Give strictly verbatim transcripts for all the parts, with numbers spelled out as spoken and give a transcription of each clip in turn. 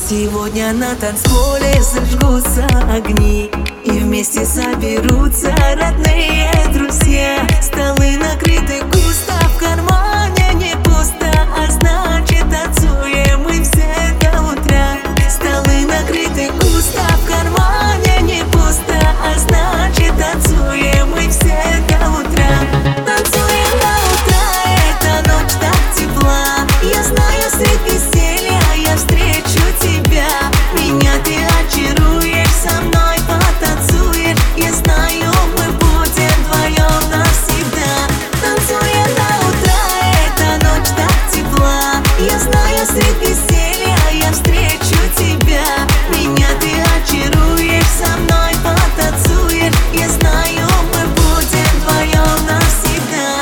Сегодня на танцполе зажгутся огни, и вместе соберутся родные друзья. Столы накрыты густо, в кармане не пусто, а значит танцуем мы все до утра. Столы накрыты густо, в кармане не пусто, а значит танцуем мы все до утра. Танцуем до утра, эта ночь так тепла. Я знаю, средь веселья я встречу тебя. Меня ты очаруешь, со мной потанцуешь. Я знаю, мы будем вдвоем навсегда. Танцуем до утра, эта ночь так тепла. Я знаю, средь веселья я встречу тебя. Меня ты очаруешь, со мной потанцуешь. Я знаю, мы будем вдвоем навсегда.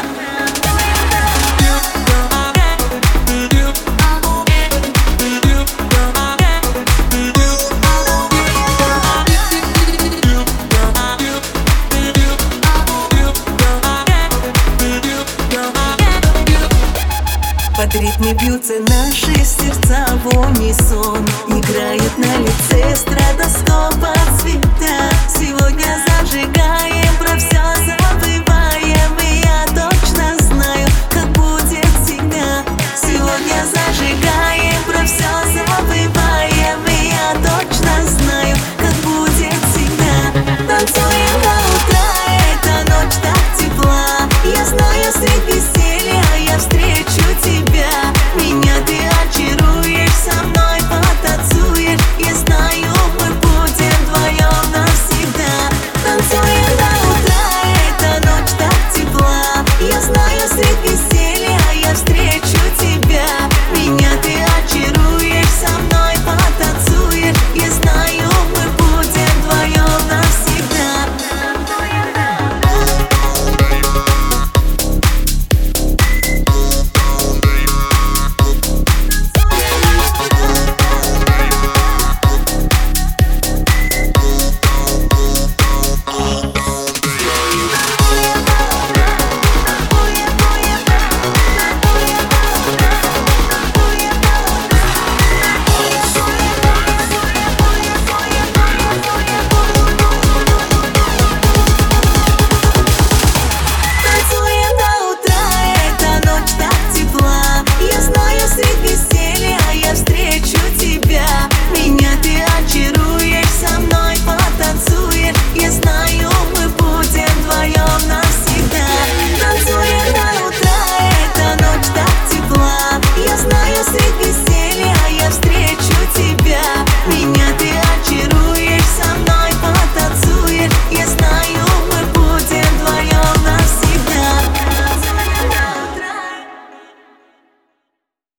Под ритмы бьются наши сердца в унисон. Играет на лице стратоскопа цвета. Сегодня